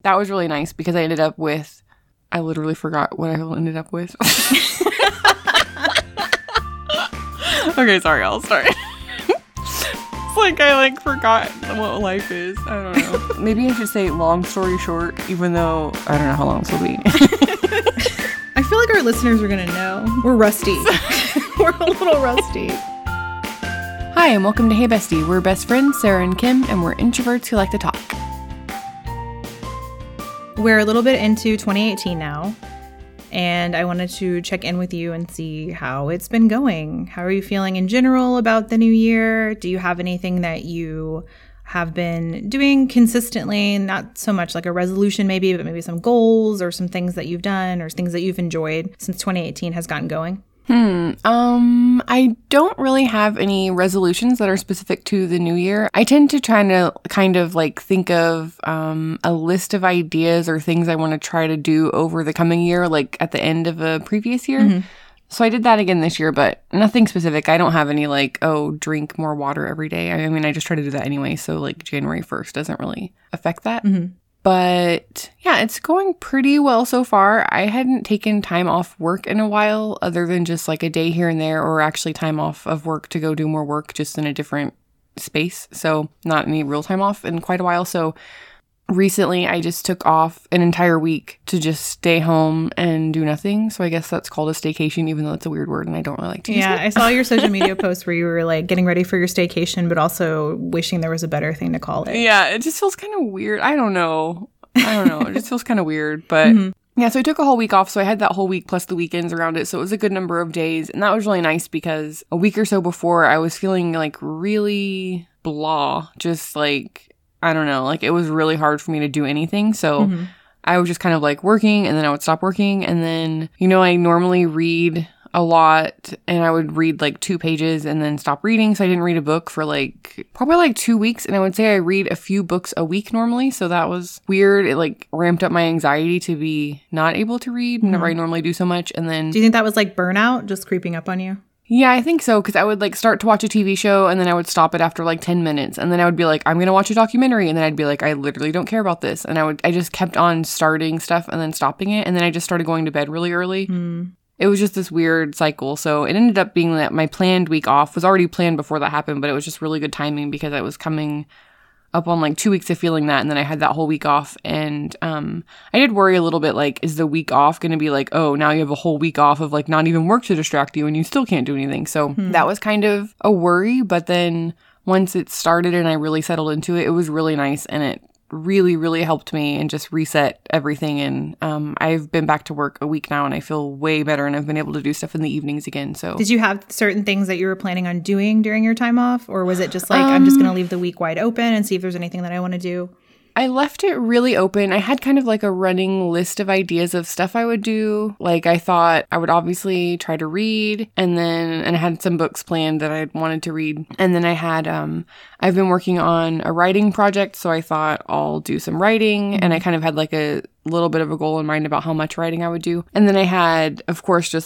that was really nice because I ended up with, I literally forgot what I ended up with. Okay, sorry, I'll start. It's like I forgot what life is. I don't know. Maybe I should say long story short, even though I don't know how long this will be. I feel like our listeners are going to know. We're rusty. We're a little rusty. Hi, and welcome to Hey Bestie. We're best friends, Sarah and Kim, and we're introverts who like to talk. We're a little bit into 2018 now, and I wanted to check in with you and see how it's been going. How are you feeling in general about the new year? Do you have anything that you have been doing consistently? Not so much like a resolution maybe, but maybe some goals or some things that you've done or things that you've enjoyed since 2018 has gotten going? I don't really have any resolutions that are specific to the new year. I tend to try to kind of think of a list of ideas or things I want to try to do over the coming year, like at the end of a previous year. Mm-hmm. So I did that again this year, but nothing specific. I don't have any drink more water every day. I mean, I just try to do that anyway. So January 1st doesn't really affect that. Mm-hmm. But yeah, it's going pretty well so far. I hadn't taken time off work in a while, other than just a day here and there, or actually time off of work to go do more work just in a different space. So not any real time off in quite a while. So recently I just took off an entire week to just stay home and do nothing. So I guess that's called a staycation, even though it's a weird word and I don't really like to use it. Yeah, I saw your social media post where you were getting ready for your staycation, but also wishing there was a better thing to call it. Yeah, it just feels kind of weird. I don't know. It just feels kind of weird. But yeah, so I took a whole week off. So I had that whole week plus the weekends around it. So it was a good number of days. And that was really nice because a week or so before I was feeling really blah. Just I don't know, it was really hard for me to do anything. So I was just kind of working, and then I would stop working. And then, I normally read a lot, and I would read 2 pages and then stop reading. So I didn't read a book for probably 2 weeks. And I would say I read a few books a week normally. So that was weird. It ramped up my anxiety to be not able to read whenever I normally do so much. And then, do you think that was burnout just creeping up on you? Yeah, I think so, because I would start to watch a TV show and then I would stop it after 10 minutes, and then I would be I'm going to watch a documentary, and then I'd be I literally don't care about this, and I just kept on starting stuff and then stopping it, and then I just started going to bed really early. It was just this weird cycle. So it ended up being that my planned week off was already planned before that happened, but it was just really good timing because I was coming up on 2 weeks of feeling that, and then I had that whole week off, and I did worry a little bit, is the week off going to be oh, now you have a whole week off of not even work to distract you and you still can't do anything. So that was kind of a worry, but then once it started and I really settled into it, it was really nice, and it really, really helped me and just reset everything. And I've been back to work a week now, and I feel way better, and I've been able to do stuff in the evenings again. So did you have certain things that you were planning on doing during your time off, or was it just I'm just going to leave the week wide open and see if there's anything that I want to do? I left it really open. I had kind of a running list of ideas of stuff I would do. I thought I would obviously try to read, and I had some books planned that I wanted to read. And then I had, I've been working on a writing project, so I thought I'll do some writing. And I kind of had a little bit of a goal in mind about how much writing I would do. And then I had, of course, just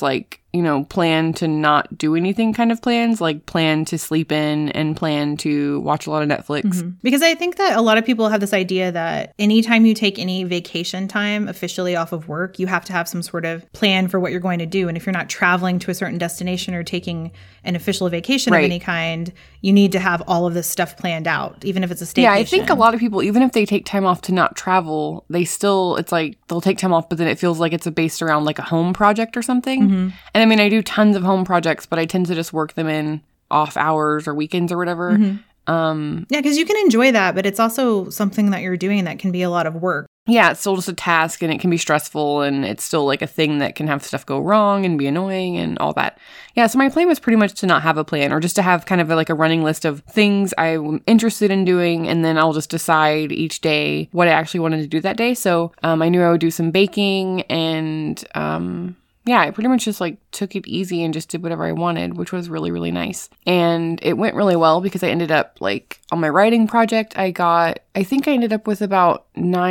plan to not do anything kind of plans, plan to sleep in and plan to watch a lot of Netflix. Because I think that a lot of people have this idea that anytime you take any vacation time officially off of work, you have to have some sort of plan for what you're going to do. And if you're not traveling to a certain destination or taking an official vacation of any kind, you need to have all of this stuff planned out, even if it's a staycation. Yeah, I think a lot of people, even if they take time off to not travel, they still, it's they'll take time off, but then it feels like it's based around a home project or something. And I mean, I do tons of home projects, but I tend to just work them in off hours or weekends or whatever. Yeah, because you can enjoy that, but it's also something that you're doing that can be a lot of work. Yeah, it's still just a task, and it can be stressful, and it's still a thing that can have stuff go wrong and be annoying and all that. Yeah, so my plan was pretty much to not have a plan, or just to have kind of a running list of things I'm interested in doing, and then I'll just decide each day what I actually wanted to do that day. So I knew I would do some baking, and yeah, I pretty much just took it easy and just did whatever I wanted, which was really, really nice. And it went really well because I ended up on my writing project, I think I ended up with about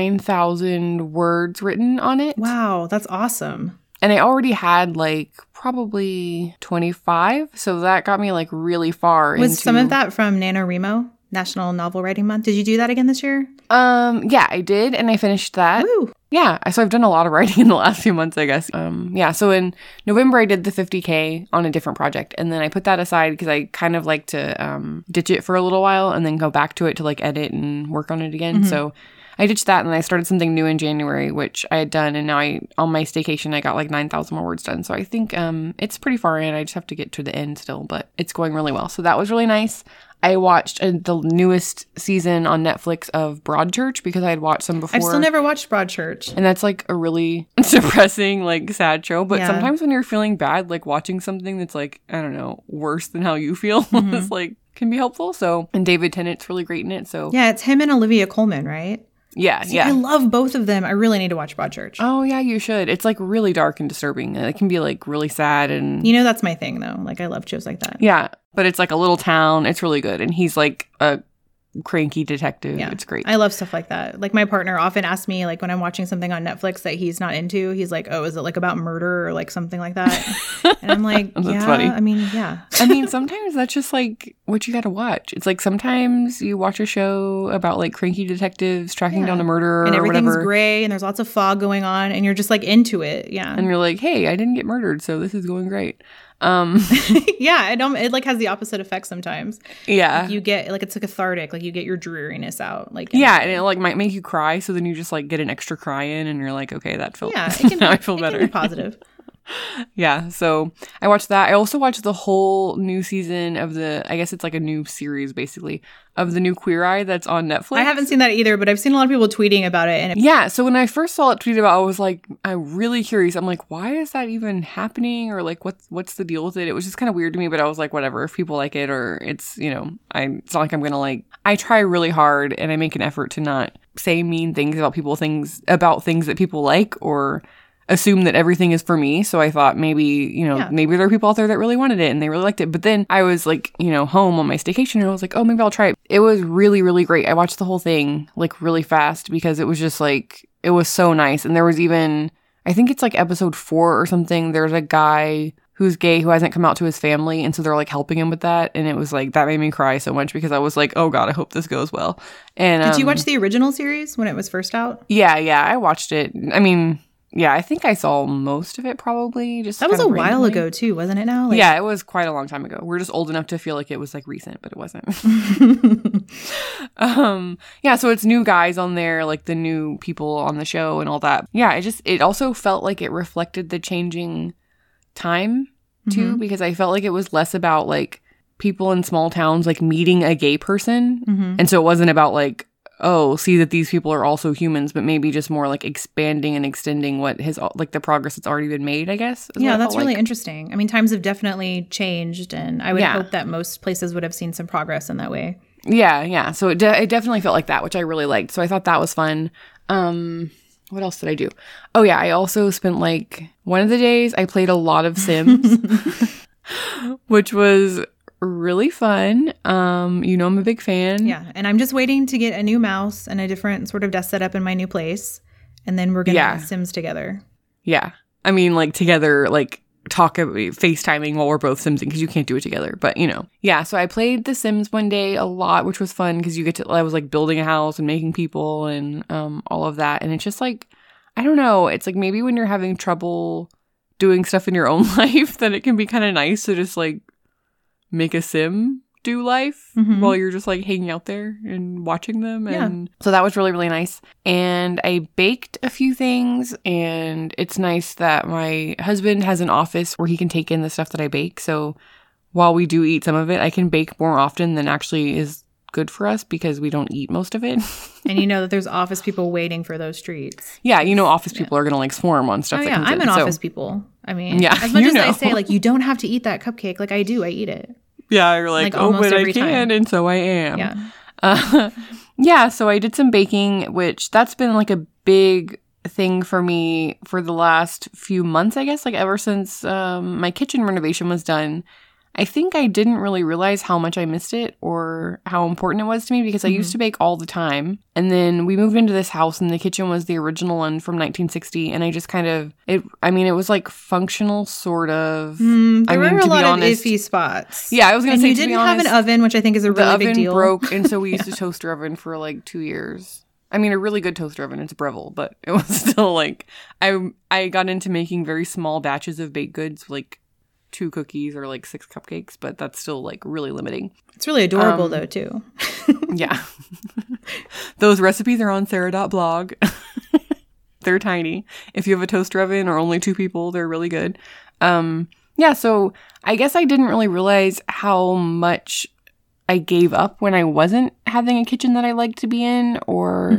9,000 words written on it. Wow, that's awesome. And I already had probably 25. So that got me really far. Was some of that from NaNoWriMo, National Novel Writing Month? Did you do that again this year? Yeah, I did, and I finished that. Woo. Yeah, so I've done a lot of writing in the last few months, I guess. Yeah, so in November I did the 50K on a different project, and then I put that aside because I kind of like to ditch it for a little while and then go back to it to like edit and work on it again. So I ditched that, and I started something new in January, which I had done, and now on my staycation I got like 9,000 more words done. So I think it's pretty far in. I just have to get to the end still, but it's going really well. So that was really nice. I watched the newest season on Netflix of Broadchurch because I had watched some before. I've still never watched Broadchurch. And that's like a really depressing, like sad show. But Yeah. sometimes when you're feeling bad, like watching something that's like, I don't know, worse than how you feel is like can be helpful. So, and David Tennant's really great in it. So Yeah, it's him and Olivia Colman, right? yeah, See, yeah. I love both of them. I really need to watch Broadchurch. Oh yeah, you should. It's like really dark and disturbing. It can be like really sad and You know, that's my thing, though. Like, I love shows like that. yeah, but it's like a little town. It's really good, and he's like a cranky detective. Yeah. It's great. I love stuff like that. Like, my partner often asks me, like, when I'm watching something on Netflix that he's not into, he's like, oh, is it like about murder or like something like that? And I'm like, That's yeah, funny. I mean, yeah. I mean, sometimes that's just like what you got to watch. It's like sometimes you watch a show about like cranky detectives tracking down a murderer And or everything's whatever. gray and there's lots of fog going on and you're just like into it. Yeah. And you're like, hey, I didn't get murdered, so this is going great. Yeah. It like has the opposite effect sometimes. Yeah. You get like, it's a cathartic, like you get your dreariness out. Like, Yeah, and it like might make you cry, so then you just like get an extra cry in and you're like, okay, that felt yeah, it can now be, I feel it better. can be positive. Yeah, so I watched that. I also watched the whole new season of I guess it's like a new series basically, of the new Queer Eye that's on Netflix. I haven't seen that either, but I've seen a lot of people tweeting about it. And Yeah, so when I first saw it tweeted about, I was like, I'm really curious. I'm like, why is that even happening? Or like, what's the deal with it? It was just kind of weird to me, but I was like, whatever. If people like it, or it's, it's not like I'm gonna like. I try really hard and I make an effort to not say mean things about things that people like, or assume that everything is for me. So I thought maybe, maybe there are people out there that really wanted it and they really liked it. But then I was like, home on my staycation and I was like, oh, maybe I'll try it. It was really, really great. I watched the whole thing like really fast because it was just like, it was so nice. And there was even, I think it's like episode 4 or something. There's a guy who's gay who hasn't come out to his family. And so they're like helping him with that. And it was like, that made me cry so much because I was like, oh God, I hope this goes well. And did you watch the original series when it was first out? Yeah, I watched it. I mean, yeah, I think I saw most of it probably. Just that was a kind of while randomly. ago too, wasn't it now? Like, Yeah, it was quite a long time ago. We're just old enough to feel like it was like recent, but it wasn't. Yeah, so it's new guys on there, like the new people on the show and all that. Yeah, it also felt like it reflected the changing time too, because I felt like it was less about like people in small towns like meeting a gay person. And so it wasn't about like, oh, see that these people are also humans, but maybe just more like expanding and extending what like the progress that's already been made, I guess. Yeah, that's really interesting. I mean, times have definitely changed, and I would hope that most places would have seen some progress in that way. Yeah. So it definitely felt like that, which I really liked. So I thought that was fun. What else did I do? Oh yeah, I also spent like one of the days I played a lot of Sims, which was really fun. I'm a big fan. Yeah, and I'm just waiting to get a new mouse and a different sort of desk setup in my new place, and then we're gonna Sims together. Yeah, I mean, like together, like FaceTiming while we're both Simsing because you can't do it together. But yeah. So I played The Sims one day a lot, which was fun because I was like building a house and making people and all of that, and it's just like, I don't know. It's like maybe when you're having trouble doing stuff in your own life, then it can be kind of nice to just like make a sim do life while you're just like hanging out there and watching them. And so that was really, really nice. And I baked a few things, and it's nice that my husband has an office where he can take in the stuff that I bake. So while we do eat some of it, I can bake more often than actually is good for us because we don't eat most of it. And you know that there's office people waiting for those treats. Yeah, office people are going to like swarm on stuff. Oh that yeah, comes I'm in. an office people. I mean, as much as I say like you don't have to eat that cupcake, like I do, I eat it. Yeah, you're like oh, but I can, and so I am. Yeah. Yeah, so I did some baking, which that's been like a big thing for me for the last few months, I guess, like ever since my kitchen renovation was done. I think I didn't really realize how much I missed it or how important it was to me because I used to bake all the time. And then we moved into this house and the kitchen was the original one from 1960. And I just kind of, it was like functional, sort of. There were a lot of iffy spots. Yeah, I was going to say, you didn't have an oven, which I think is a really big deal. The oven broke, and so we used a toaster oven for like 2 years. I mean, a really good toaster oven. It's Breville, but it was still like, I got into making very small batches of baked goods, like 2 cookies or like 6 cupcakes, but that's still like really limiting. It's really adorable though, too. Yeah. Those recipes are on Sarah.blog. They're tiny. If you have a toaster oven or only 2 people, they're really good. Yeah, so I guess I didn't really realize how much I gave up when I wasn't having a kitchen that I liked to be in, or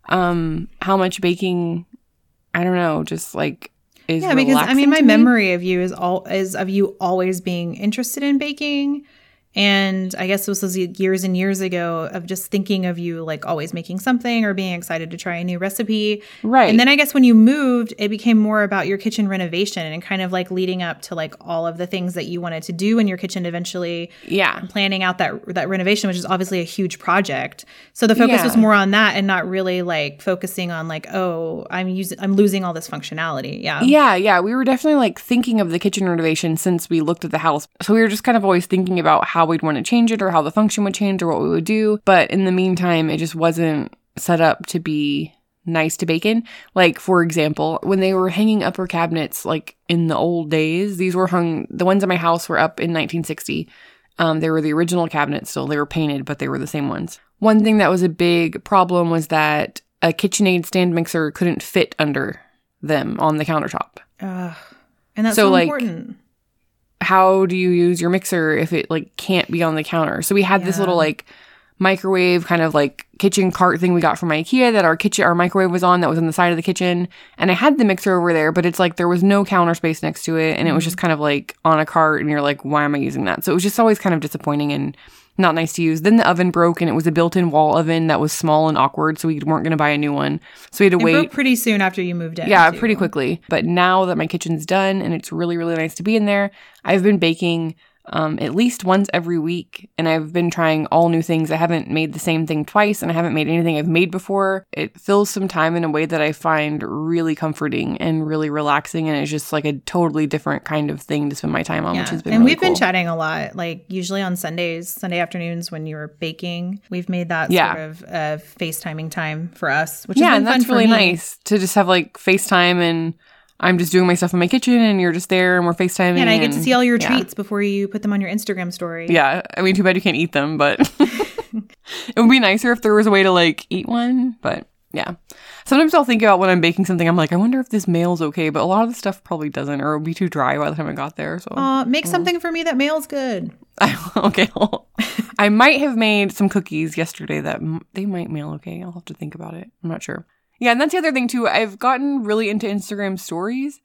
how much baking, I don't know, just like is relaxing. Because I mean, my to me. memory of you is of you always being interested in baking. And I guess this was years and years ago of just thinking of you like always making something or being excited to try a new recipe. Right. And then I guess when you moved, it became more about your kitchen renovation and kind of like leading up to like all of the things that you wanted to do in your kitchen eventually. Yeah. And planning out that renovation, which is obviously a huge project. So the focus was more on that and not really like focusing on like, oh, I'm losing all this functionality. Yeah. Yeah. We were definitely like thinking of the kitchen renovation since we looked at the house. So we were just kind of always thinking about how we'd want to change it or how the function would change or what we would do. But in the meantime, it just wasn't set up to be nice to bake in. Like, for example, when they were hanging upper cabinets, like in the old days, these were hung, the ones in my house were up in 1960. They were the original cabinets still. They were painted, but they were the same ones. One thing that was a big problem was that a KitchenAid stand mixer couldn't fit under them on the countertop. And that's so important. How do you use your mixer if it like can't be on the counter? So we had this little like microwave kind of like kitchen cart thing we got from IKEA that our microwave was on, that was on the side of the kitchen. And I had the mixer over there, but it's like there was no counter space next to it. And it was just kind of like on a cart and you're like, why am I using that? So it was just always kind of disappointing and not nice to use. Then the oven broke and it was a built-in wall oven that was small and awkward. So we weren't going to buy a new one. So we had to wait. It broke pretty soon after you moved in. Yeah, pretty quickly. But now that my kitchen's done and it's really, really nice to be in there, I've been baking at least once every week. And I've been trying all new things. I haven't made the same thing twice and I haven't made anything I've made before. It fills some time in a way that I find really comforting and really relaxing. And it's just like a totally different kind of thing to spend my time on, which has been really we've cool. been chatting a lot, like usually on Sunday afternoons when you're baking. We've made that sort of FaceTiming time for us, which has been and fun that's for really me. nice to just have like FaceTime and I'm just doing my stuff in my kitchen and you're just there and we're FaceTiming. Yeah, and I get to see all your treats before you put them on your Instagram story. Yeah. I mean, too bad you can't eat them, but it would be nicer if there was a way to like eat one. But yeah. Sometimes I'll think about when I'm baking something, I'm like, I wonder if this mail's okay. But a lot of the stuff probably doesn't, or it'll be too dry by the time I got there. So make something for me that mail's good. Okay. Well, I might have made some cookies yesterday that they might mail okay. I'll have to think about it. I'm not sure. Yeah, and that's the other thing, too. I've gotten really into Instagram stories,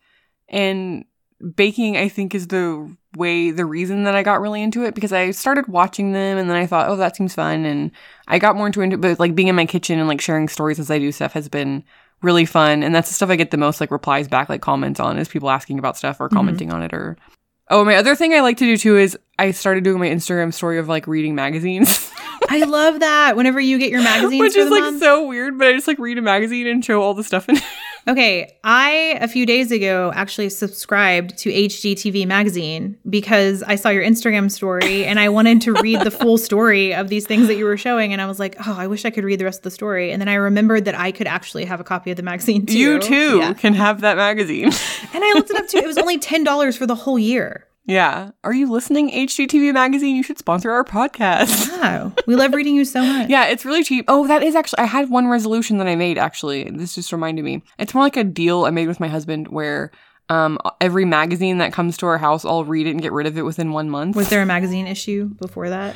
and baking, I think, is the reason that I got really into it, because I started watching them, and then I thought, oh, that seems fun, and I got more into it, but, like, being in my kitchen and, like, sharing stories as I do stuff has been really fun, and that's the stuff I get the most, like, replies back, like, comments on, is people asking about stuff or commenting on it, or... Oh, my other thing I like to do, too, is I started doing my Instagram story of, like, reading magazines. I love that. Whenever you get your magazines Which for is, the like, month. so weird, but I just, like, read a magazine and show all the stuff in it. Okay, I, a few days ago, actually subscribed to HGTV Magazine because I saw your Instagram story and I wanted to read the full story of these things that you were showing. And I was like, oh, I wish I could read the rest of the story. And then I remembered that I could actually have a copy of the magazine, too. You, too, can have that magazine. And I looked it up, too. It was only $10 for the whole year. Yeah. Are you listening, HGTV Magazine? You should sponsor our podcast. Wow. We love reading you so much. Yeah, it's really cheap. Oh, that is actually, I had one resolution that I made, actually. This just reminded me. It's more like a deal I made with my husband where every magazine that comes to our house, I'll read it and get rid of it within 1 month. Was there a magazine issue before that?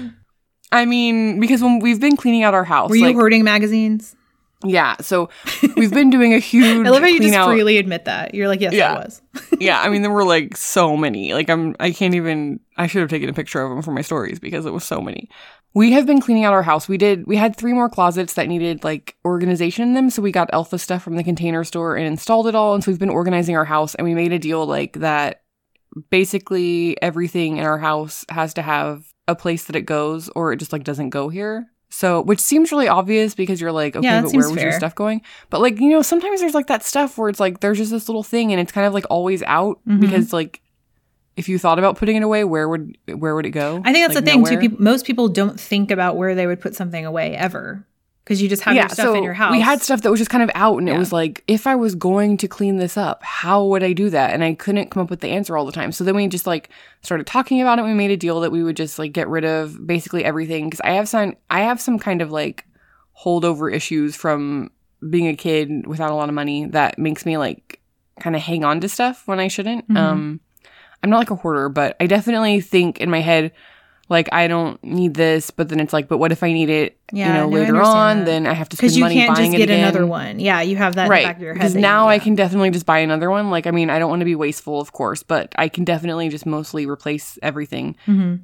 I mean, because when we've been cleaning out our house. Were you hoarding magazines? Yeah, so we've been doing a huge I love how you just out. freely admit that. You're like, yes, I was. Yeah, I mean, there were like so many. Like, I should have taken a picture of them for my stories because it was so many. We have been cleaning out our house. We had 3 more closets that needed like organization in them. So we got Elfa stuff from the Container Store and installed it all. And so we've been organizing our house, and we made a deal like that. Basically, everything in our house has to have a place that it goes, or it just like doesn't go here. So, which seems really obvious because you're like, okay, but where was your stuff going? But like, you know, sometimes there's like that stuff where it's like, there's just this little thing and it's kind of like always out because like, if you thought about putting it away, where would it go? I think that's like the thing nowhere? too. Most people don't think about where they would put something away ever. Because you just have your stuff in your house. We had stuff that was just kind of out, and it Yeah. was like, if I was going to clean this up, how would I do that? And I couldn't come up with the answer all the time. So then we just like started talking about it. We made a deal that we would just like get rid of basically everything. Because I have some kind of like holdover issues from being a kid without a lot of money that makes me like kind of hang on to stuff when I shouldn't. Mm-hmm. I'm not like a hoarder, but I definitely think in my head, like, I don't need this, but then it's like, but what if I need it, Yeah, no, I later understand on? that. Then I have to spend Because you money can't buying just it get again. another one. Yeah, you have that in the back of your head. Because that now I yeah. can definitely just buy another one. Like, I mean, I don't want to be wasteful, of course, but I can definitely just mostly replace everything.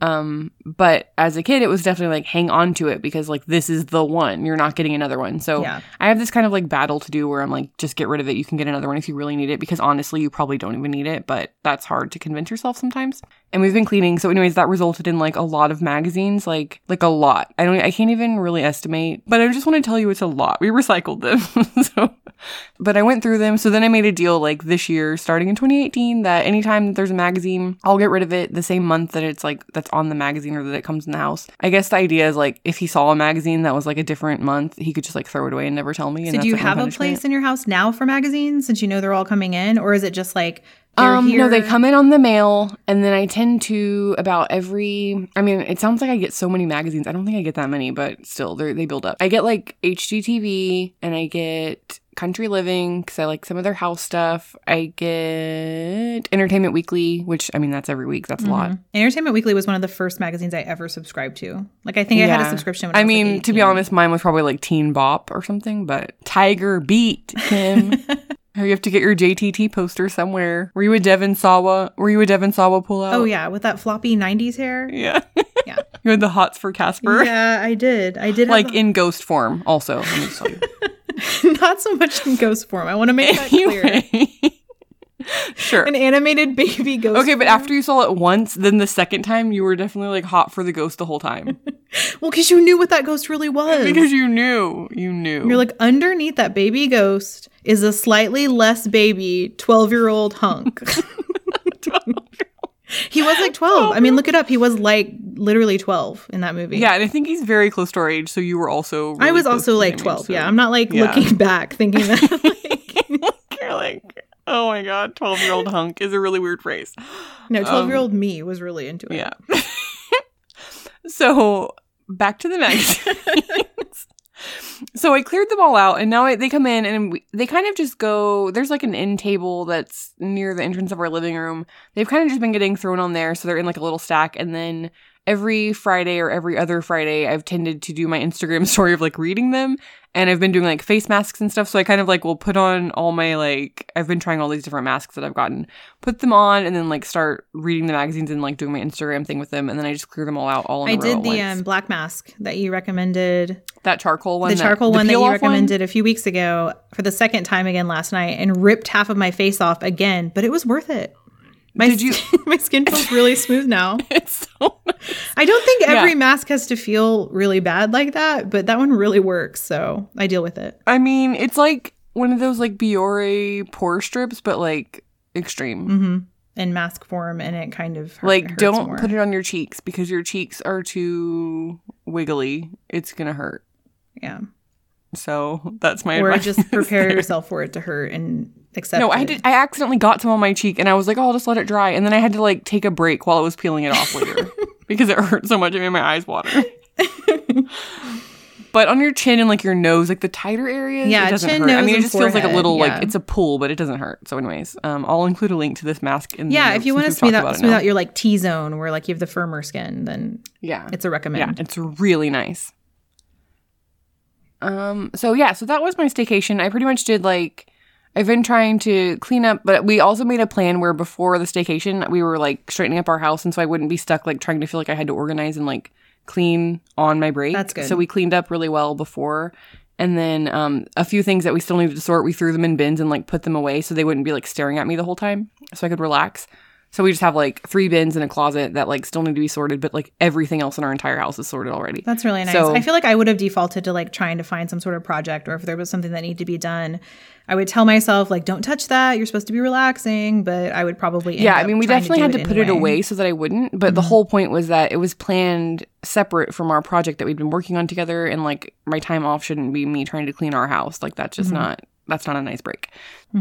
But as a kid, it was definitely like, hang on to it because like, this is the one. You're not getting another one. So Yeah. I have this kind of like battle to do where I'm like, just get rid of it. You can get another one if you really need it because honestly, you probably don't even need it, but that's hard to convince yourself sometimes. And we've been cleaning. So anyways, that resulted in like a lot of magazines, like a lot. I can't even really estimate, but I just want to tell you it's a lot. We recycled them. But I went through them. So then I made a deal like this year, starting in 2018, that anytime that there's a magazine, I'll get rid of it the same month that it's like, that's on the magazine or that it comes in the house. I guess the idea is like, if he saw a magazine that was like a different month, he could just like throw it away and never tell me. And So do you that's, like, my have a punishment. place in your house now for magazines since you know they're all coming in? Or is it just like, they're here? No, they come in on the mail, and then I tend to it sounds like I get so many magazines. I don't think I get that many, but still, they build up. I get like HGTV, and I get Country Living, because I like some of their house stuff. I get Entertainment Weekly, which, I mean, that's every week. That's a lot. Entertainment Weekly was one of the first magazines I ever subscribed to. Like, I think I had a subscription when I was like 18. To be honest, mine was probably like Teen Bop or something, but Tiger Beat, Kim. You have to get your JTT poster somewhere. Were you a Devon Sawa pullout? Oh, yeah, with that floppy 90s hair. Yeah. Yeah. You had the hots for Casper. Yeah, I did. I did Like in ghost form, also. Let me just tell you. Not so much in ghost form. I want to make that clear. Anyway. Sure. An animated baby ghost. Okay, but after you saw it once, then the second time you were definitely like hot for the ghost the whole time. Well, because you knew what that ghost really was. Because you knew. You're like, underneath that baby ghost is a slightly less baby 12-year-old hunk. He was like 12. I mean, look it up. He was like literally 12 in that movie. Yeah, and I think he's very close to our age, so you were also really I was close also to like him, 12. so- Yeah, I'm not like looking back thinking that like, You're like, oh my god, 12-year-old hunk is a really weird phrase. no, 12-year-old me was really into it. Yeah. So, back to the magazines. So I cleared them all out, and now they come in, and they kind of just go, there's like an end table that's near the entrance of our living room. They've kind of just been getting thrown on there, so they're in like a little stack, and then every Friday or every other Friday, I've tended to do my Instagram story of like reading them, and I've been doing like face masks and stuff, so I kind of like will put on all my like, I've been trying all these different masks that I've gotten, put them on, and then like start reading the magazines and like doing my Instagram thing with them, and then I just clear them all out all in I a row did at the once. black mask that you recommended. That charcoal one. The charcoal one that you peel-off recommended a few weeks ago for the second time again last night and ripped half of my face off again, but it was worth it. My skin feels really smooth now. It's so nice. I don't think every mask has to feel really bad like that, but that one really works, so I deal with it. I mean, it's like one of those like Biore pore strips, but like extreme. In mask form, and it kind of Like, hurts don't more. put it on your cheeks because your cheeks are too wiggly. It's gonna hurt. Yeah. So that's my Or advice. just prepare yourself for it to hurt and accept No, it. I accidentally got some on my cheek, and I was like, "Oh, I'll just let it dry." And then I had to like take a break while I was peeling it off later because it hurt so much. It made my eyes water. But on your chin and like your nose, like the tighter areas, Yeah, it doesn't chin, hurt. I nose, mean, it and just feels like a forehead, little yeah. like it's a pull, but it doesn't hurt. So, anyways, I'll include a link to this mask in. Yeah, the if you want to since we've smooth talked out, about it now. your like T-zone where like you have the firmer skin, then Yeah, it's a recommend. Yeah, it's really nice. So that was my staycation. I pretty much did like, I've been trying to clean up, but we also made a plan where before the staycation, we were like straightening up our house, and so I wouldn't be stuck like trying to feel like I had to organize and like clean on my break. That's good. So we cleaned up really well before. And then a few things that we still needed to sort, we threw them in bins and like put them away so they wouldn't be like staring at me the whole time, so I could relax. So we just have like 3 bins in a closet that like still need to be sorted, but like everything else in our entire house is sorted already. That's really nice. So, I feel like I would have defaulted to like trying to find some sort of project, or if there was something that needed to be done, I would tell myself like, don't touch that. You're supposed to be relaxing, but I would probably end up we trying definitely had to put it anyway. away so that I wouldn't. But the whole point was that it was planned separate from our project that we'd been working on together, and like my time off shouldn't be me trying to clean our house. Like that's just that's not a nice break.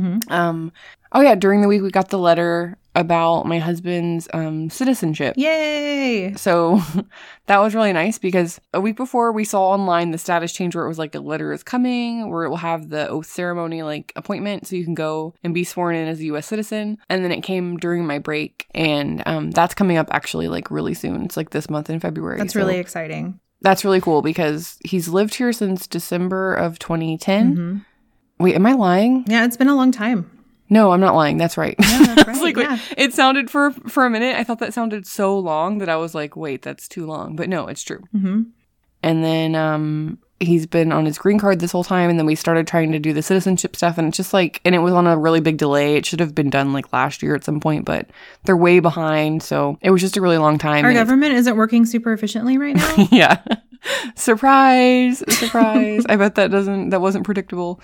Oh yeah, during the week we got the letter about my husband's citizenship. Yay! So that was really nice because a week before we saw online the status change where it was like a letter is coming, where it will have the oath ceremony like appointment so you can go and be sworn in as a U.S. citizen. And then it came during my break, and that's coming up actually like really soon. It's like this month in February. That's really exciting. That's really cool because he's lived here since December of 2010. Wait, am I lying? Yeah, it's been a long time. No, I'm not lying. That's right. Yeah, that's right. Like, wait, it sounded for a minute. I thought that sounded so long that I was like, wait, that's too long. But no, it's true. And then he's been on his green card this whole time. And then we started trying to do the citizenship stuff. And it's just like, and it was on a really big delay. It should have been done like last year at some point, but they're way behind. So it was just a really long time. Our government isn't working super efficiently right now. Yeah. Surprise. I bet that wasn't predictable.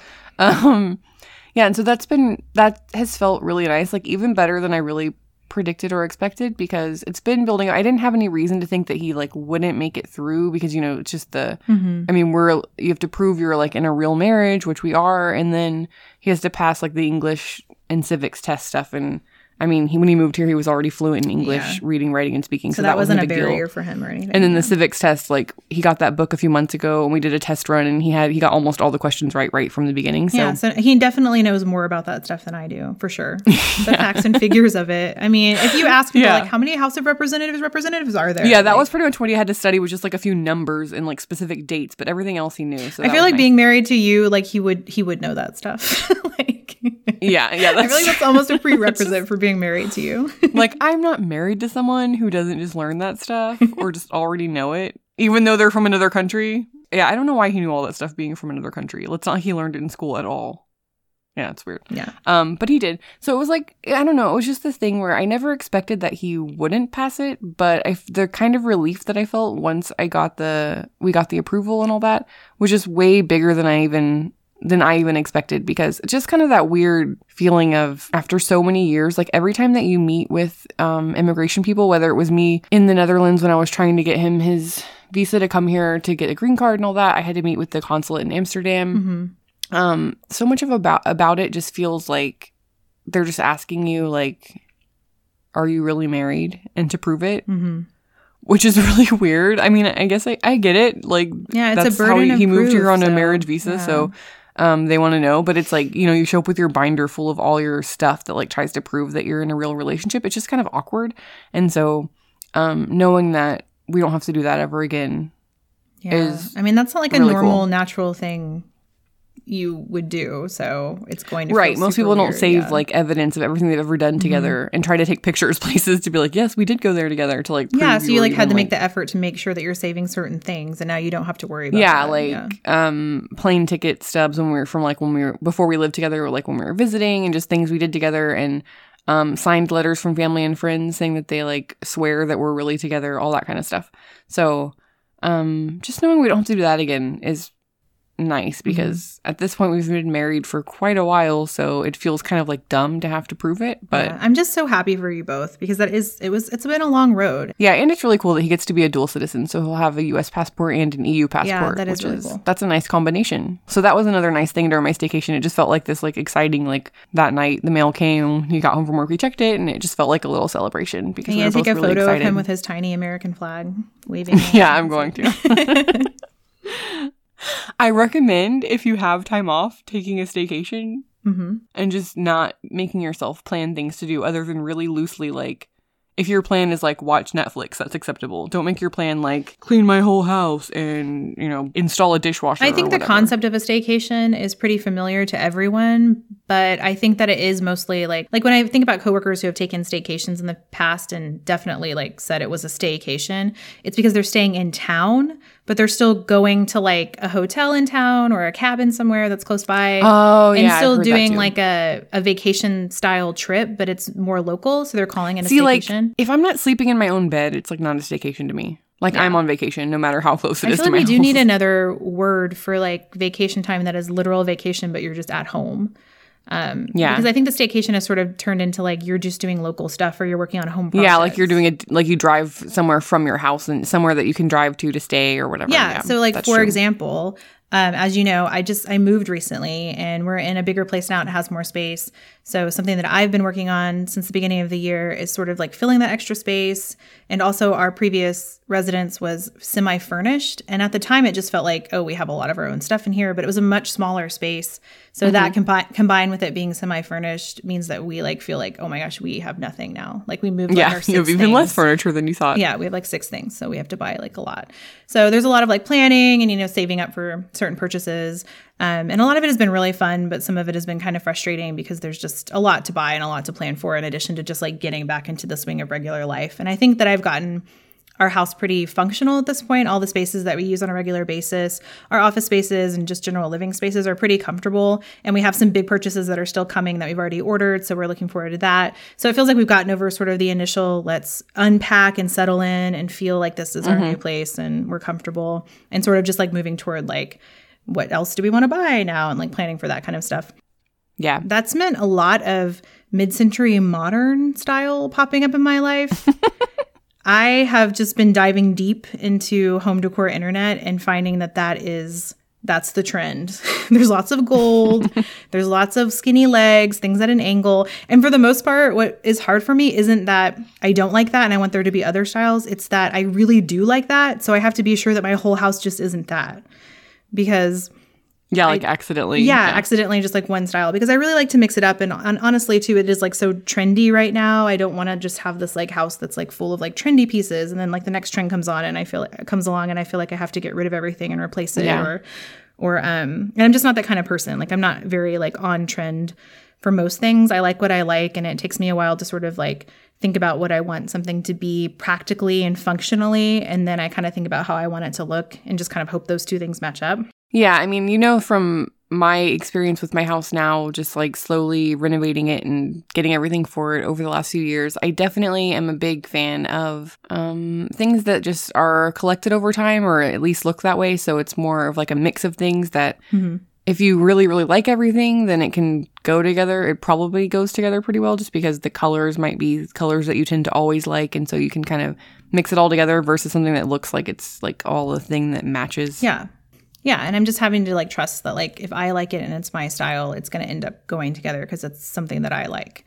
Yeah, and so that has felt really nice, like even better than I really predicted or expected, because it's been building up. I didn't have any reason to think that he like wouldn't make it through, because it's just I mean, you have to prove you're like in a real marriage, which we are, and then he has to pass like the English and civics test stuff, and I mean, when he moved here, he was already fluent in English, reading, writing, and speaking. So that wasn't a barrier for him or anything. And then the civics test, like he got that book a few months ago, and we did a test run, and he got almost all the questions right from the beginning. So. So he definitely knows more about that stuff than I do, for sure. The facts and figures of it. I mean, if you ask people like, how many House of Representatives are there? Yeah, that was pretty much what he had to study, was just like a few numbers and like specific dates, but everything else he knew. So I feel like being married to you, like he would know that stuff. Yeah. I feel like that's almost a prerequisite for being married to you. Like, I'm not married to someone who doesn't just learn that stuff or just already know it, even though they're from another country. Yeah, I don't know why he knew all that stuff being from another country. It's not like he learned it in school at all. Yeah, it's weird. Yeah. But he did. So it was like, I don't know, it was just this thing where I never expected that he wouldn't pass it, but the kind of relief that I felt once we got the approval and all that was just way bigger than I even expected, because it's just kind of that weird feeling of, after so many years, like every time that you meet with immigration people, whether it was me in the Netherlands when I was trying to get him his visa to come here to get a green card and all that, I had to meet with the consulate in Amsterdam. So much about it just feels like they're just asking you, like, are you really married? And to prove it. Which is really weird. I mean, I guess I get it. Like, yeah, it's that's a burden how he moved proof, here on a marriage visa. So they want to know. But it's like, you show up with your binder full of all your stuff that like tries to prove that you're in a real relationship. It's just kind of awkward. And so knowing that we don't have to do that ever again is, I mean, that's not like really a normal, cool. natural thing you would do, so it's going to feel most super people don't weird, save like evidence of everything they've ever done together and try to take pictures places to be like, yes, we did go there together, to like prove so you like had to make the effort to make sure that you're saving certain things, and now you don't have to worry about that. Plane ticket stubs before we lived together, or like when we were visiting, and just things we did together, and signed letters from family and friends saying that they like swear that we're really together, all that kind of stuff. So just knowing we don't have to do that again is nice, because at this point we've been married for quite a while, so it feels kind of like dumb to have to prove it. But I'm just so happy for you both, because it's been a long road. Yeah, and it's really cool that he gets to be a dual citizen, so he'll have a US passport and an EU passport. Yeah, that is really cool. That's a nice combination. So that was another nice thing during my staycation. It just felt like this like exciting, like that night the mail came, he got home from work, we checked it, and it just felt like a little celebration, because we were both really excited. Take a photo of him with his tiny American flag waving. Yeah, I'm going to. I recommend, if you have time off, taking a staycation and just not making yourself plan things to do other than really loosely, like, if your plan is like watch Netflix, that's acceptable. Don't make your plan like clean my whole house and, install a dishwasher. I think the concept of a staycation is pretty familiar to everyone, but I think that it is mostly like when I think about coworkers who have taken staycations in the past and definitely like said it was a staycation, it's because they're staying in town, but they're still going to like a hotel in town or a cabin somewhere that's close by. Oh, and yeah. still doing like a vacation style trip, but it's more local. So they're calling it a staycation. Like, if I'm not sleeping in my own bed, it's like not a staycation to me. Like I'm on vacation, no matter how close it is to my house. I feel like we do need another word for like vacation time that is literal vacation, but you're just at home. Because I think the staycation has sort of turned into like you're just doing local stuff or you're working on home projects. Yeah, like you're doing it, like you drive somewhere from your house and somewhere that you can drive to stay or whatever. Yeah, so like for example, as you know, I moved recently and we're in a bigger place now. It has more space. So something that I've been working on since the beginning of the year is sort of like filling that extra space. And also our previous residence was semi-furnished. And at the time, it just felt like, oh, we have a lot of our own stuff in here, but it was a much smaller space. So that combined with it being semi-furnished means that we like feel like, oh my gosh, we have nothing now. Like we moved like our 6 you have even less furniture than you thought. Yeah, we have like 6 things. So we have to buy like a lot. So there's a lot of like planning and, saving up for certain purchases. And a lot of it has been really fun, but some of it has been kind of frustrating because there's just a lot to buy and a lot to plan for in addition to just like getting back into the swing of regular life. And I think that I've gotten our house pretty functional at this point. All the spaces that we use on a regular basis, our office spaces and just general living spaces are pretty comfortable. And we have some big purchases that are still coming that we've already ordered. So we're looking forward to that. So it feels like we've gotten over sort of the initial, let's unpack and settle in and feel like this is our new place and we're comfortable and sort of just like moving toward like, what else do we want to buy now? And like planning for that kind of stuff. Yeah. That's meant a lot of mid-century modern style popping up in my life. I have just been diving deep into home decor internet and finding that's the trend. There's lots of gold. There's lots of skinny legs, things at an angle. And for the most part, what is hard for me isn't that I don't like that and I want there to be other styles. It's that I really do like that. So I have to be sure that my whole house just isn't that. Because accidentally just like one style, because I really like to mix it up. And honestly too, it is like so trendy right now. I don't want to just have this like house that's like full of like trendy pieces and then like the next trend comes on and I feel like it comes along and I feel like I have to get rid of everything and replace it or and I'm just not that kind of person. Like I'm not very like on trend for most things. I like what I like and it takes me a while to sort of like think about what I want something to be practically and functionally. And then I kind of think about how I want it to look and just kind of hope those two things match up. Yeah, I mean, from my experience with my house now, just like slowly renovating it and getting everything for it over the last few years, I definitely am a big fan of things that just are collected over time or at least look that way. So it's more of like a mix of things that if you really, really like everything, then it can go together. It probably goes together pretty well just because the colors might be colors that you tend to always like. And so you can kind of mix it all together versus something that looks like it's like all the thing that matches. Yeah. Yeah, and I'm just having to like trust that like if I like it and it's my style, it's going to end up going together because it's something that I like.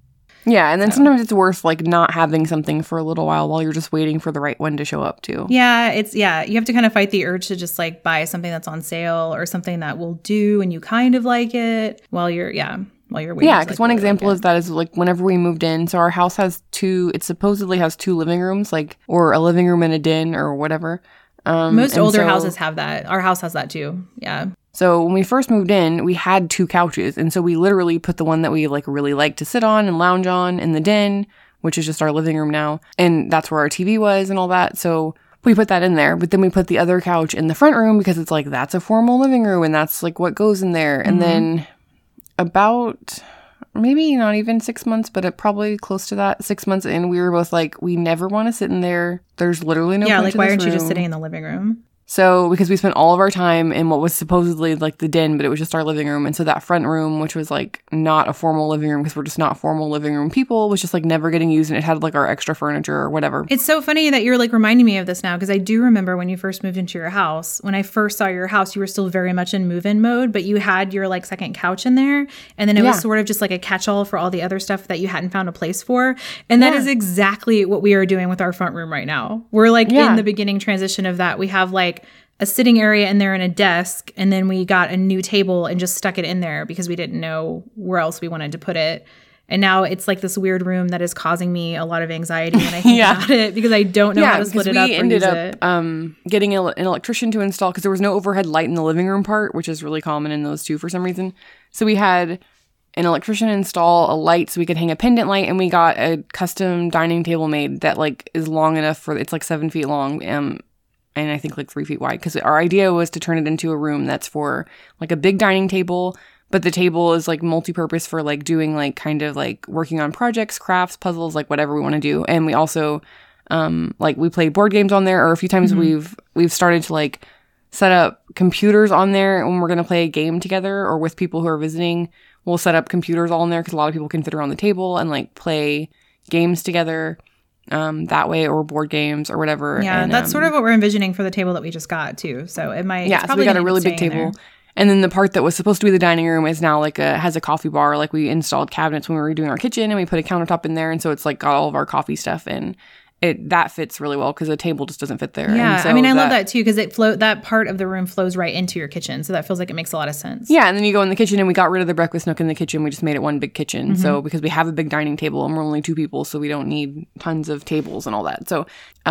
Yeah, and then sometimes it's worth like not having something for a little while you're just waiting for the right one to show up too. Yeah, you have to kind of fight the urge to just like buy something that's on sale or something that will do and you kind of like it while you're waiting. Yeah, because one example of that is like whenever we moved in, so our house has it supposedly has 2 living rooms, like, or a living room and a den or whatever. Most older houses have that. Our house has that too. Yeah. So when we first moved in, we had 2 couches. And so we literally put the one that we like really like to sit on and lounge on in the den, which is just our living room now. And that's where our TV was and all that. So we put that in there. But then we put the other couch in the front room because it's like, that's a formal living room and that's like what goes in there. And then about maybe not even 6 months, but probably close to that, 6 months in, we were both like, we never want to sit in there. There's literally no point like to why this aren't you room. just sitting in the living room? So, because we spent all of our time in what was supposedly like the den, but it was just our living room. And so that front room, which was like not a formal living room because we're just not formal living room people, was just like never getting used. And it had like our extra furniture or whatever. It's so funny that you're like reminding me of this now because I do remember when you first moved into your house. When I first saw your house, you were still very much in move-in mode, but you had your like second couch in there. And then it was sort of just like a catch-all for all the other stuff that you hadn't found a place for. And that is exactly what we are doing with our front room right now. We're like in the beginning transition of that. We have like a sitting area in there and a desk. And then we got a new table and just stuck it in there because we didn't know where else we wanted to put it. And now it's like this weird room that is causing me a lot of anxiety when I think about it because I don't know how to split it up. We ended up getting an electrician to install because there was no overhead light in the living room part, which is really common in those two for some reason. So we had an electrician install a light so we could hang a pendant light, and we got a custom dining table made that like is long enough for, it's like 7 feet long. and I think like 3 feet wide, because our idea was to turn it into a room that's for like a big dining table, but the table is like multi-purpose for like doing like kind of like working on projects, crafts, puzzles, like whatever we want to do. And we also like we play board games on there, or a few times we've started to like set up computers on there when we're going to play a game together, or with people who are visiting. We'll set up computers all in there because a lot of people can fit around the table and like play games together that way, or board games or whatever. Yeah, and, that's sort of what we're envisioning for the table that we just got too. So it might. Yeah, so we got a really big table. And then the part that was supposed to be the dining room is now like has a coffee bar. Like we installed cabinets when we were doing our kitchen, and we put a countertop in there, and so it's like got all of our coffee stuff in. That fits really well because the table just doesn't fit there. Yeah, and so I mean, I love that too because that part of the room flows right into your kitchen, so that feels like it makes a lot of sense. Yeah, and then you go in the kitchen, and we got rid of the breakfast nook in the kitchen. We just made it one big kitchen. So because we have a big dining table, and we're only 2 people, so we don't need tons of tables and all that. So,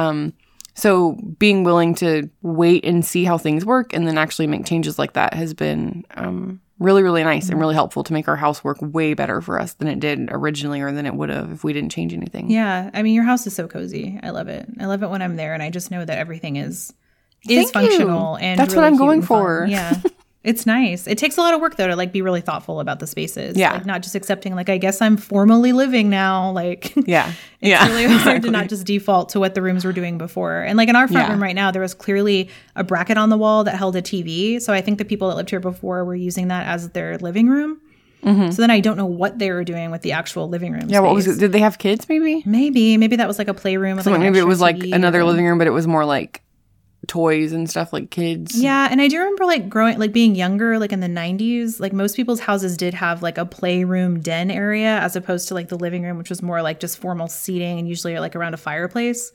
so being willing to wait and see how things work, and then actually make changes like that has been really, really nice and really helpful to make our house work way better for us than it did originally, or than it would have if we didn't change anything. Yeah. I mean, your house is so cozy. I love it. I love it when I'm there, and I just know that everything is Thank functional you. and that's really what I'm cute going and fun. for. Yeah. It's nice. It takes a lot of work though to like be really thoughtful about the spaces. Yeah. Like not just accepting like I guess I'm formally living now. Like Yeah. It's really hard to not just default to what the rooms were doing before. And like in our front room right now, there was clearly a bracket on the wall that held a TV. So I think the people that lived here before were using that as their living room. So then I don't know what they were doing with the actual living room. Yeah, what was it? Did they have kids maybe? Maybe that was like a playroom. With, So like, maybe it was like TV another living room, but it was more like toys and stuff, like kids. Yeah, and I do remember like being younger, like in the 90s, like most people's houses did have like a playroom den area as opposed to like the living room, which was more like just formal seating and usually like around a fireplace.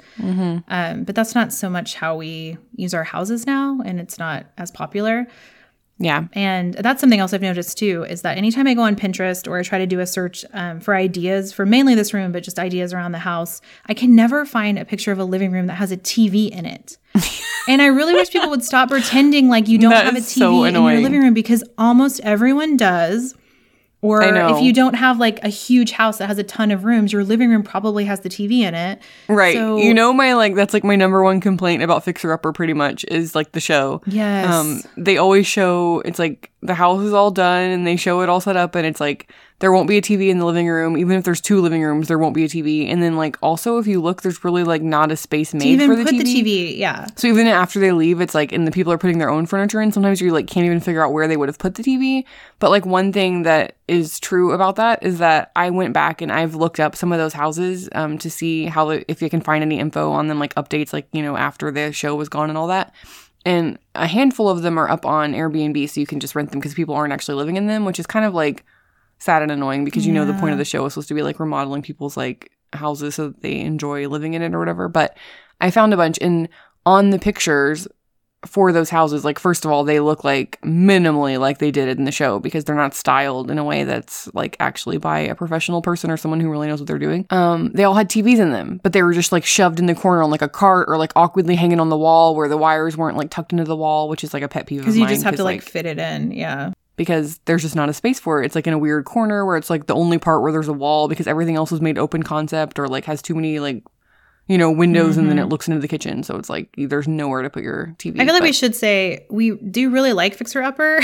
But that's not so much how we use our houses now, and it's not as popular. Yeah. And that's something else I've noticed too, is that anytime I go on Pinterest or I try to do a search for ideas for mainly this room, but just ideas around the house, I can never find a picture of a living room that has a TV in it. And I really wish people would stop pretending like you don't have a TV in your living room, because almost everyone does. Or if you don't have like a huge house that has a ton of rooms, your living room probably has the TV in it. Right. So, you know, that's like my number one complaint about Fixer Upper pretty much is like the show. Yes. They always show, it's like the house is all done and they show it all set up, and it's like there won't be a TV in the living room. Even if there's 2 living rooms, there won't be a TV. And then like also if you look, there's really like not a space made for the TV. Even put the TV, yeah. So even after they leave, it's like, and the people are putting their own furniture in, sometimes you like can't even figure out where they would have put the TV. But like one thing that is true about that is that I went back and I've looked up some of those houses to see if you can find any info on them, like updates, like, you know, after the show was gone and all that. And a handful of them are up on Airbnb, so you can just rent them because people aren't actually living in them, which is kind of like sad and annoying because, you know, the point of the show is supposed to be like remodeling people's like houses so that they enjoy living in it or whatever. But I found a bunch, and on the pictures for those houses, like first of all, they look like minimally like they did it in the show because they're not styled in a way that's like actually by a professional person or someone who really knows what they're doing. They all had TVs in them, but they were just like shoved in the corner on like a cart or like awkwardly hanging on the wall where the wires weren't like tucked into the wall, which is like a pet peeve of mine. Because you just have to like fit it in. Yeah. Because there's just not a space for it. It's like in a weird corner where it's like the only part where there's a wall because everything else was made open concept or like has too many like, you know, windows and then it looks into the kitchen. So it's like there's nowhere to put your TV. I feel like we should say we do really like Fixer Upper.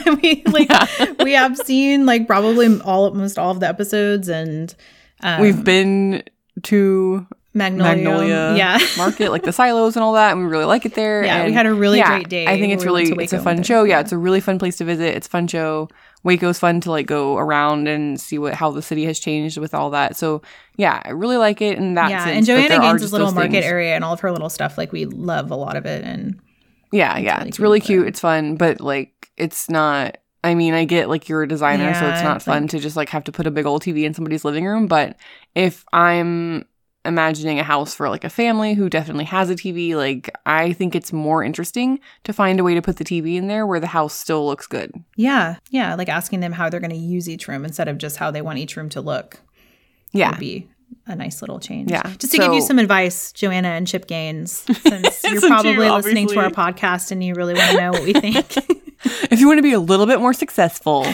We have seen like probably almost all of the episodes, and we've been to Magnolia Market, like the silos and all that, and we really like it there. Yeah, and we had a really great day. I think it's a fun show. Yeah, it's a really fun place to visit. It's a fun show. Waco's fun to like go around and see how the city has changed with all that. So yeah, I really like it in that sense. And Joanna Gaines' little market area and all of her little stuff, like we love a lot of it. And it's really cute. It's fun, but like it's not. I mean, I get like you're a designer, so it's not fun to just like have to put a big old TV in somebody's living room. But if I'm imagining a house for like a family who definitely has a TV, like I think it's more interesting to find a way to put the TV in there where the house still looks good. Yeah, like asking them how they're going to use each room instead of just how they want each room to look. Yeah, would be a nice little change. Yeah, just to give you some advice, Joanna and Chip Gaines, since you're probably listening to our podcast and you really want to know what we think. If you want to be a little bit more successful.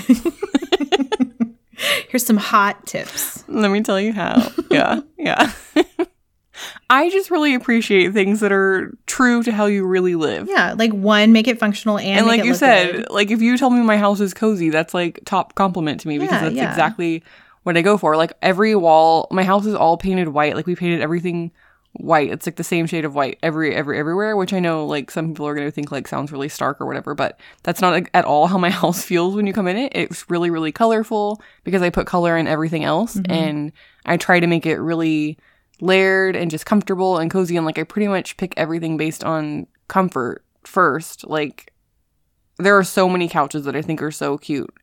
Here's some hot tips. Let me tell you how. Yeah. I just really appreciate things that are true to how you really live. Yeah, like one, make it functional and like make it you look said, good. like if you tell me my house is cozy, that's like top compliment to me because that's exactly what I go for. Like every wall, my house is all painted white. Like we painted everything white. It's like the same shade of white everywhere, which I know like some people are going to think like sounds really stark or whatever, but that's not like, at all how my house feels when you come in it. It's really, really colorful because I put color in everything else and I try to make it really layered and just comfortable and cozy, and like I pretty much pick everything based on comfort first. Like there are so many couches that I think are so cute,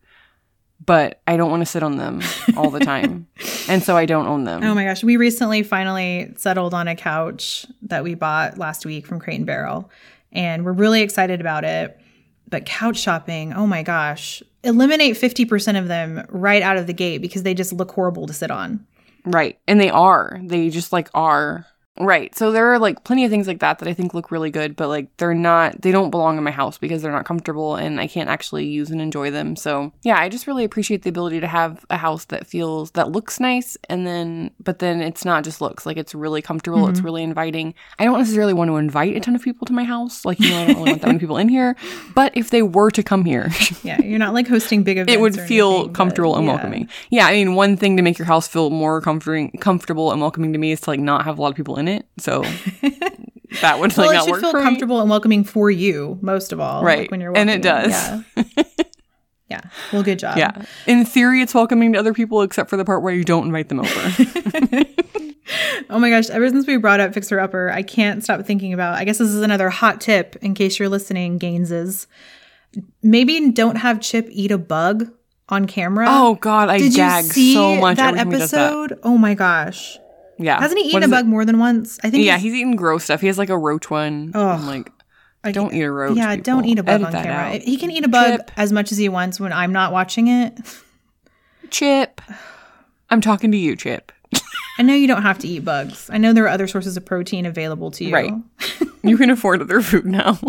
but I don't want to sit on them all the time. And so I don't own them. Oh my gosh. We recently finally settled on a couch that we bought last week from Crate and Barrel, and we're really excited about it. But couch shopping, oh my gosh, eliminate 50% of them right out of the gate because they just look horrible to sit on. Right. And they just like are. Right. So there are like plenty of things like that I think look really good, but like they don't belong in my house because they're not comfortable and I can't actually use and enjoy them. So yeah, I just really appreciate the ability to have a house that looks nice but then it's not just looks, like it's really comfortable. It's really inviting. I don't necessarily want to invite a ton of people to my house. Like, I don't really want that many people in here, but if they were to come here. Yeah. You're not like hosting big events. It would feel comfortable and welcoming. Yeah. I mean, one thing to make your house feel more comfortable and welcoming to me is to like not have a lot of people in it. So that would like not work for me. Well, it should feel comfortable and welcoming for you, most of all. Right. Like, when you're welcoming. And it does. Yeah. Yeah. Well, good job. Yeah. In theory, it's welcoming to other people, except for the part where you don't invite them over. Oh my gosh. Ever since we brought up Fixer Upper, I can't stop thinking about, I guess this is another hot tip in case you're listening, Gaineses. Maybe don't have Chip eat a bug on camera. Oh God, I gag so much that every time he does that. Oh my gosh. Yeah. Hasn't he eaten a bug more than once? I think. Yeah, he's eaten gross stuff. He has like a roach one. Oh, I'm like, don't eat a roach. Yeah, people. Don't eat a bug Edit on camera. Out. He can eat a bug Chip. as much as he wants when I'm not watching it. Chip. I'm talking to you, Chip. I know you don't have to eat bugs. I know there are other sources of protein available to you. Right. You can afford other food now.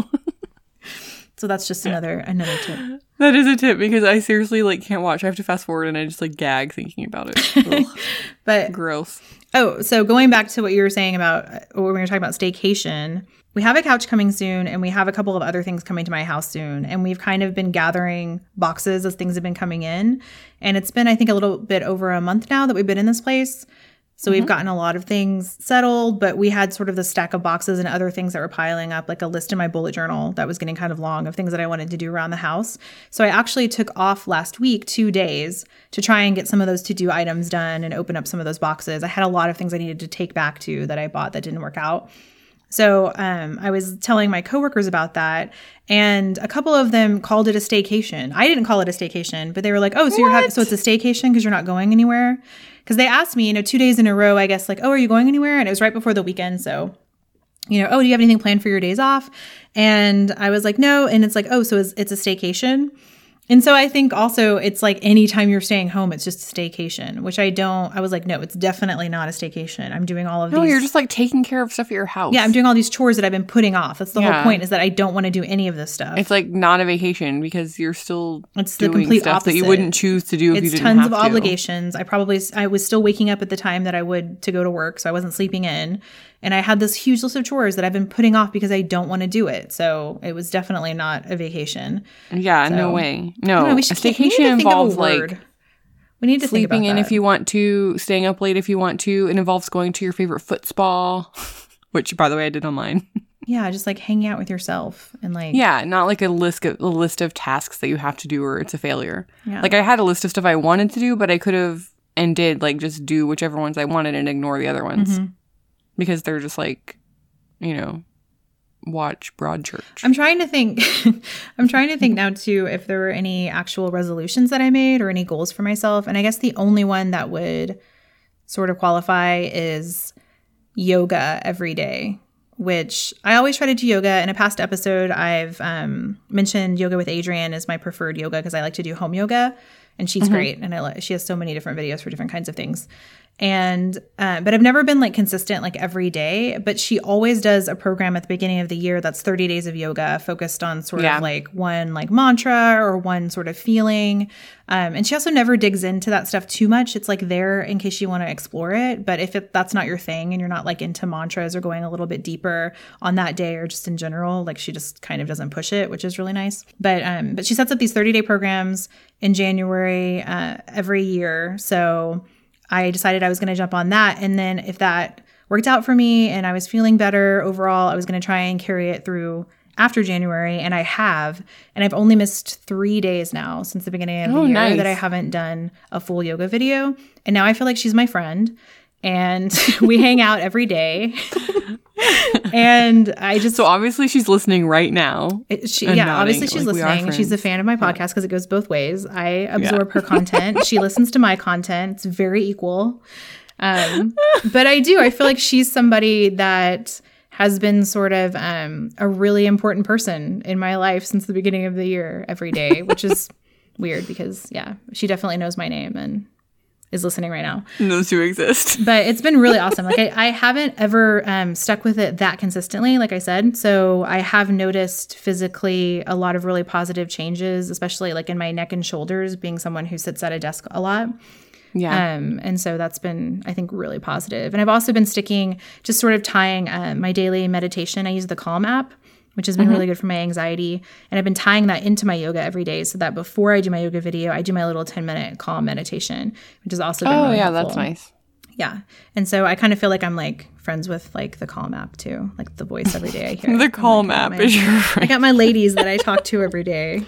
So that's just another tip. That is a tip because I seriously like can't watch. I have to fast forward and I just like gag thinking about it. But gross. Oh, so going back to what you were saying about when we were talking about staycation, we have a couch coming soon and we have a couple of other things coming to my house soon. And we've kind of been gathering boxes as things have been coming in. And it's been, I think, a little bit over a month now that we've been in this place. So we've gotten a lot of things settled, but we had sort of the stack of boxes and other things that were piling up, like a list in my bullet journal that was getting kind of long of things that I wanted to do around the house. So I actually took off last week 2 days to try and get some of those to-do items done and open up some of those boxes. I had a lot of things I needed to take back to that I bought that didn't work out. So I was telling my coworkers about that, and a couple of them called it a staycation. I didn't call it a staycation, but they were like, "Oh, so so it's a staycation because you're not going anywhere?" Because they asked me, 2 days in a row, I guess, like, "Oh, are you going anywhere?" And it was right before the weekend, so "Oh, do you have anything planned for your days off?" And I was like, "No," and it's like, "Oh, so it's a staycation." And so I think also it's like anytime you're staying home, it's just a staycation, which I was like, no, it's definitely not a staycation. I'm doing all of these. No, you're just like taking care of stuff at your house. Yeah, I'm doing all these chores that I've been putting off. That's the whole point, is that I don't want to do any of this stuff. It's like not a vacation because you're still it's doing the complete stuff opposite. That you wouldn't choose to do if you didn't have to. It's tons of obligations. I was still waking up at the time that I would to go to work, so I wasn't sleeping in. And I had this huge list of chores that I've been putting off because I don't want to do it. So it was definitely not a vacation. Yeah, so, no way. No, a staycation involves like we need to sleeping think in about that. if you want to, staying up late if you want to. It involves going to your favorite foot spa, which, by the way, I did on mine. Yeah, just like hanging out with yourself and like not like a list of tasks that you have to do or it's a failure. Yeah. Like I had a list of stuff I wanted to do, but I could have and did like just do whichever ones I wanted and ignore the other ones. Mm-hmm. Because they're just like, watch Broadchurch. I'm trying to think now too if there were any actual resolutions that I made or any goals for myself. And I guess the only one that would sort of qualify is yoga every day, which I always try to do yoga. In a past episode, I've mentioned Yoga with Adriene as my preferred yoga because I like to do home yoga. And she's great. And she has so many different videos for different kinds of things. And, but I've never been like consistent like every day, but she always does a program at the beginning of the year that's 30 days of yoga focused on sort of like one like mantra or one sort of feeling. And she also never digs into that stuff too much. It's like there in case you want to explore it. But if that's not your thing and you're not like into mantras or going a little bit deeper on that day or just in general, like she just kind of doesn't push it, which is really nice. But she sets up these 30-day programs in January every year. So I decided I was going to jump on that. And then if that worked out for me and I was feeling better overall, I was going to try and carry it through after January. And I have. And I've only missed 3 days now since the beginning of the year that I haven't done a full yoga video. And now I feel like she's my friend. And we hang out every day. And I just... So obviously she's listening right now. Obviously she's listening. She's a fan of my podcast because it goes both ways. I absorb her content. She listens to my content. It's very equal. But I feel like she's somebody that has been sort of a really important person in my life since the beginning of the year every day, which is weird because, she definitely knows my name and is listening right now. Knows you exist. But it's been really awesome. Like I haven't ever stuck with it that consistently, like I said. So I have noticed physically a lot of really positive changes, especially like in my neck and shoulders, being someone who sits at a desk a lot. Yeah. And so that's been, I think, really positive. And I've also been just sort of tying my daily meditation. I use the Calm app, which has been really good for my anxiety. And I've been tying that into my yoga every day so that before I do my yoga video, I do my little 10-minute calm meditation, which has also been really helpful. That's nice. Yeah. And so I kind of feel like I'm like friends with like the Calm app too, like the voice every day I hear. The Calm app is your friend. I got my ladies that I talk to every day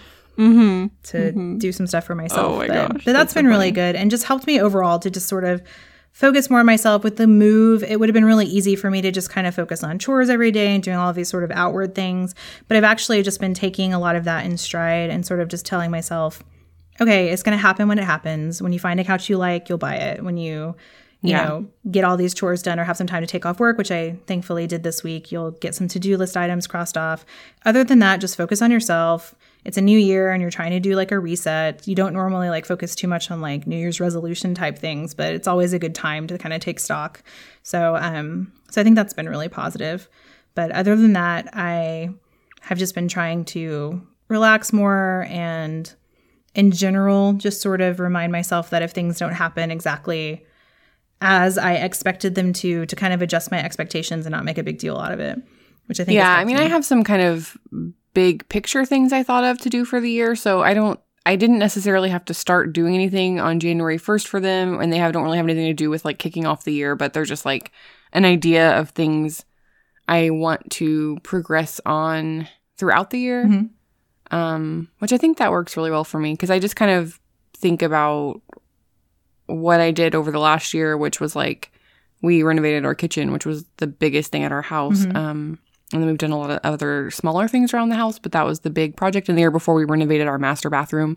to do some stuff for myself. Oh my gosh. But that's been really good and just helped me overall to just sort of focus more on myself. With the move, it would have been really easy for me to just kind of focus on chores every day and doing all of these sort of outward things. But I've actually just been taking a lot of that in stride and sort of just telling myself, okay, it's going to happen when it happens. When you find a couch you like, you'll buy it. When you know, get all these chores done or have some time to take off work, which I thankfully did this week, you'll get some to-do list items crossed off. Other than that, just focus on yourself. It's a new year and you're trying to do like a reset. You don't normally like focus too much on like New Year's resolution type things, but it's always a good time to kind of take stock. So I think that's been really positive. But other than that, I have just been trying to relax more and in general, just sort of remind myself that if things don't happen exactly as I expected them to kind of adjust my expectations and not make a big deal out of it, which I think is I mean, I have some kind of big picture things I thought of to do for the year. So I didn't necessarily have to start doing anything on January 1st for them. And they don't really have anything to do with like kicking off the year, but they're just like an idea of things I want to progress on throughout the year. Which I think that works really well for me. Cause I just kind of think about what I did over the last year, which was like, we renovated our kitchen, which was the biggest thing at our house. And then we've done a lot of other smaller things around the house, but that was the big project. And the year before, we renovated our master bathroom.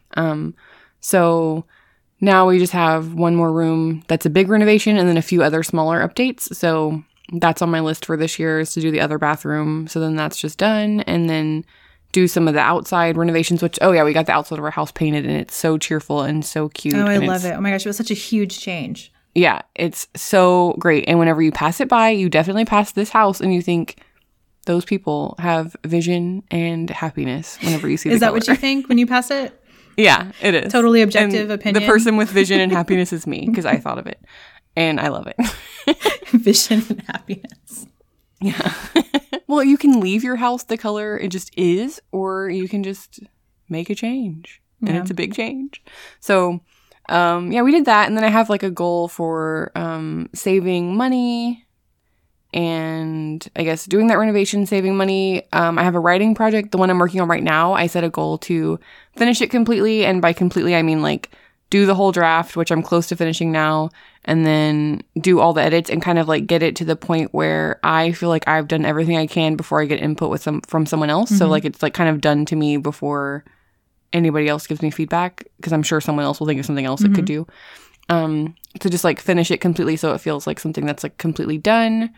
So now we just have one more room that's a big renovation and then a few other smaller updates. So that's on my list for this year, is to do the other bathroom. So then that's just done. And then do some of the outside renovations, which, we got the outside of our house painted and it's so cheerful and so cute. Oh, I love it. Oh my gosh, it was such a huge change. Yeah, it's so great. And whenever you pass it by, you definitely pass this house and you think, those people have vision and happiness whenever you see the Is that color. What you think when you pass it? Yeah, it is. Totally objective opinion. The person with vision and happiness is me, because I thought of it. And I love it. Vision and happiness. Yeah. Well, you can leave your house the color it just is, or you can just make a change. And it's a big change. So, we did that. And then I have like a goal for saving money. And I guess doing that renovation, saving money. I have a writing project, the one I'm working on right now. I set a goal to finish it completely. And by completely, I mean like do the whole draft, which I'm close to finishing now, and then do all the edits and kind of like get it to the point where I feel like I've done everything I can before I get input from someone else. So like it's like kind of done to me before anybody else gives me feedback, because I'm sure someone else will think of something else it could do. To just like finish it completely so it feels like something that's like completely done.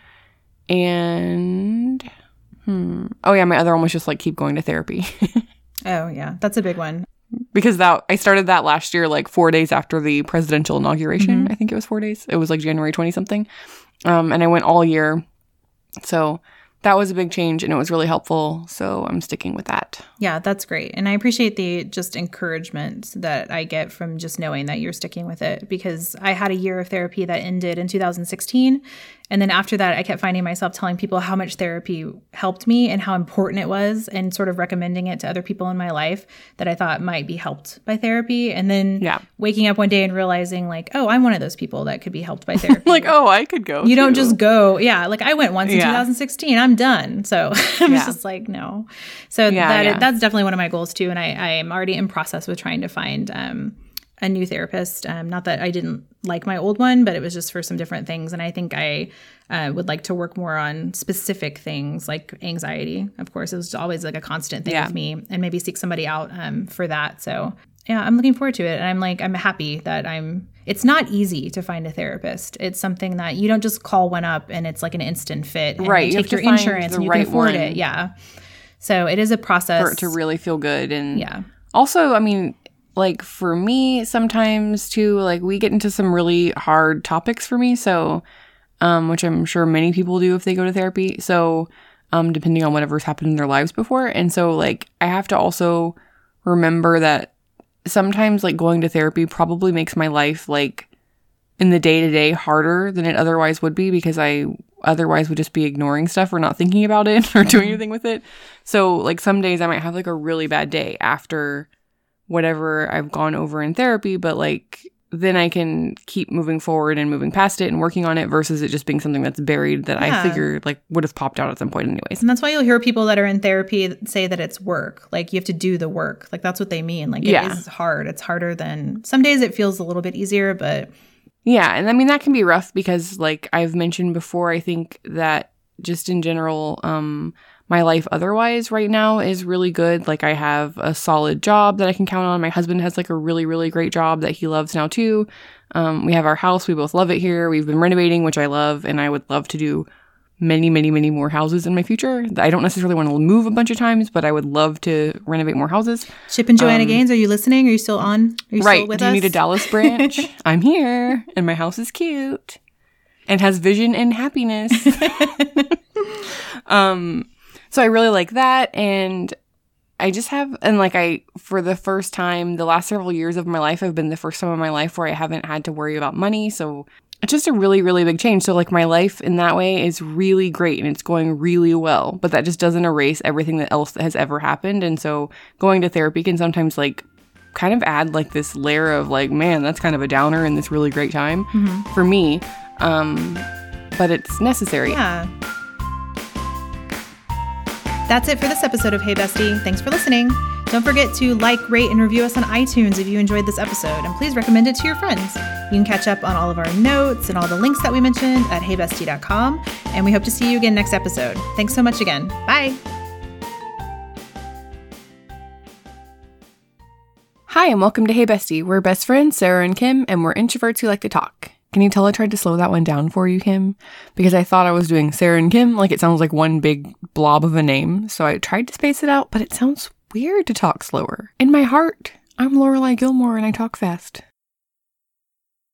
And my other one was just like keep going to therapy. Oh yeah, that's a big one. because I started that last year, like 4 days after the presidential inauguration. I think it was 4 days. It was like January 20 something. And I went all year. So that was a big change and it was really helpful. So I'm sticking with that. Yeah, that's great. And I appreciate the just encouragement that I get from just knowing that you're sticking with it, because I had a year of therapy that ended in 2016. And then after that, I kept finding myself telling people how much therapy helped me and how important it was, and sort of recommending it to other people in my life that I thought might be helped by therapy. And then waking up one day and realizing like, oh, I'm one of those people that could be helped by therapy. Like, oh, I could go. You don't just go. Yeah. Like I went once in 2016. I'm done. So I was just like, no. So that's definitely one of my goals too. And I am already in process with trying to find a new therapist. Not that I didn't like my old one, but it was just for some different things. And I think I would like to work more on specific things like anxiety. Of course, it was always like a constant thing with me, and maybe seek somebody out for that. So yeah, I'm looking forward to it. And I'm happy that it's not easy to find a therapist. It's something that you don't just call one up and it's like an instant fit. And right. You take your insurance and you can afford it. Yeah. So it is a process. For it to really feel good. And also, I mean, like for me, sometimes too, like we get into some really hard topics for me. So, which I'm sure many people do if they go to therapy. So, depending on whatever's happened in their lives before. And so like, I have to also remember that sometimes like going to therapy probably makes my life like in the day-to-day harder than it otherwise would be, because I otherwise would just be ignoring stuff or not thinking about it or doing anything with it. So like some days I might have like a really bad day after whatever I've gone over in therapy, but like then I can keep moving forward and moving past it and working on it, versus it just being something that's buried that I figured like would have popped out at some point anyways. And that's why you'll hear people that are in therapy say that it's work. Like you have to do the work. Like that's what they mean. Like it is hard. It's harder than some days. It feels a little bit easier, but yeah. And I mean, that can be rough because like I've mentioned before, I think that just in general, my life otherwise right now is really good. Like I have a solid job that I can count on. My husband has like a really, really great job that he loves now too. We have our house. We both love it here. We've been renovating, which I love. And I would love to do many, many, many more houses in my future. I don't necessarily want to move a bunch of times, but I would love to renovate more houses. Chip and Joanna Gaines, are you listening? Are you still on? Are you still with us? Do you need a Dallas branch? I'm here. And my house is cute and has vision and happiness. So I really like that. And I just have, and like for the first time, the last several years of my life have been the first time in my life where I haven't had to worry about money. So it's just a really, really big change. So like my life in that way is really great and it's going really well, but that just doesn't erase everything else that has ever happened. And so going to therapy can sometimes like kind of add like this layer of like, man, that's kind of a downer in this really great time for me. But it's necessary. Yeah. That's it for this episode of Hey Bestie. Thanks for listening. Don't forget to like, rate, and review us on iTunes if you enjoyed this episode, and please recommend it to your friends. You can catch up on all of our notes and all the links that we mentioned at heybestie.com, and we hope to see you again next episode. Thanks so much again. Bye. Hi, and welcome to Hey Bestie. We're best friends, Sarah and Kim, and we're introverts who like to talk. Can you tell I tried to slow that one down for you, Kim? Because I thought I was doing Sarah and Kim, like it sounds like one big blob of a name. So I tried to space it out, but it sounds weird to talk slower. In my heart, I'm Lorelai Gilmore and I talk fast.